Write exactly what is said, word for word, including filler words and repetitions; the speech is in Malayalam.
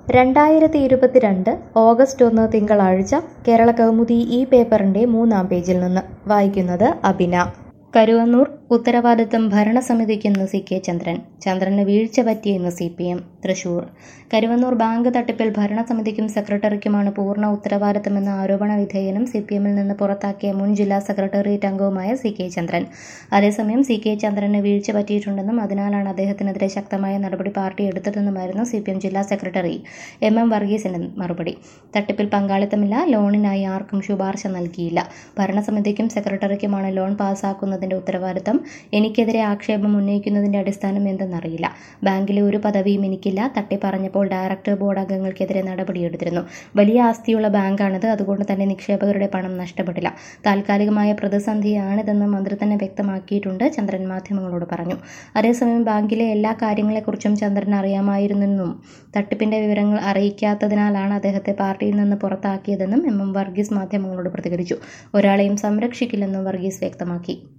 രണ്ടായിരത്തി ഇരുപത്തിരണ്ട് ഓഗസ്റ്റ് ഒന്ന് തിങ്കളാഴ്ച കേരള കൗമുദി ഈ പേപ്പറിന്റെ മൂന്നാം പേജിൽ നിന്ന് വായിക്കുന്നത് അബിന. കരുവന്നൂർ ഉത്തരവാദിത്തം ഭരണസമിതിക്കെന്ന് സി കെ ചന്ദ്രൻ. ചന്ദ്രന് വീഴ്ച പറ്റിയെന്ന് C P M. Thrissur. Karuvannur bank തട്ടിപ്പിൽ ഭരണസമിതിക്കും സെക്രട്ടറിക്കുമാണ് പൂർണ്ണ ഉത്തരവാദിത്തമെന്ന ആരോപണ വിധേയനും സി പി എമ്മിൽ നിന്ന് പുറത്താക്കിയ മുൻ ജില്ലാ സെക്രട്ടേറിയറ്റ് അംഗവുമായ സി കെ ചന്ദ്രൻ. അതേസമയം സി കെ ചന്ദ്രന് വീഴ്ച പറ്റിയിട്ടുണ്ടെന്നും അതിനാലാണ് അദ്ദേഹത്തിനെതിരെ ശക്തമായ നടപടി പാർട്ടി എടുത്തതെന്നുമായിരുന്നു സി പി എം ജില്ലാ സെക്രട്ടറി എം എം വർഗീസിന്റെ മറുപടി. തട്ടിപ്പിൽ പങ്കാളിത്തമില്ല, ലോണിനായി ആർക്കും ശുപാർശ നൽകിയില്ല, ഭരണസമിതിക്കും സെക്രട്ടറിക്കുമാണ് ലോൺ പാസ്സാക്കുന്നതിന്റെ ഉത്തരവാദിത്തം. എനിക്കെതിരെ ആക്ഷേപം ഉന്നയിക്കുന്നതിന്റെ അടിസ്ഥാനം എന്തെന്നറിയില്ല. ബാങ്കിലെ ഒരു പദവിയും എനിക്കില്ല. തട്ടി പറഞ്ഞപ്പോൾ ഡയറക്ടർ ബോർഡ് അംഗങ്ങൾക്കെതിരെ നടപടിയെടുത്തിരുന്നു. വലിയ ആസ്തിയുള്ള ബാങ്കാണിത്, അതുകൊണ്ട് തന്നെ നിക്ഷേപകരുടെ പണം നഷ്ടപ്പെട്ടില്ല. താൽക്കാലികമായ പ്രതിസന്ധിയാണിതെന്ന് മന്ത്രി തന്നെ വ്യക്തമാക്കിയിട്ടുണ്ട്, ചന്ദ്രൻ മാധ്യമങ്ങളോട് പറഞ്ഞു. അതേസമയം ബാങ്കിലെ എല്ലാ കാര്യങ്ങളെക്കുറിച്ചും ചന്ദ്രൻ അറിയാമായിരുന്നെന്നും തട്ടിപ്പിന്റെ വിവരങ്ങൾ അറിയിക്കാത്തതിനാലാണ് അദ്ദേഹത്തെ പാർട്ടിയിൽ നിന്ന് പുറത്താക്കിയതെന്നും എം എം വർഗീസ് മാധ്യമങ്ങളോട് പ്രതികരിച്ചു. ഒരാളെയും സംരക്ഷിക്കില്ലെന്നും വർഗീസ് വ്യക്തമാക്കി.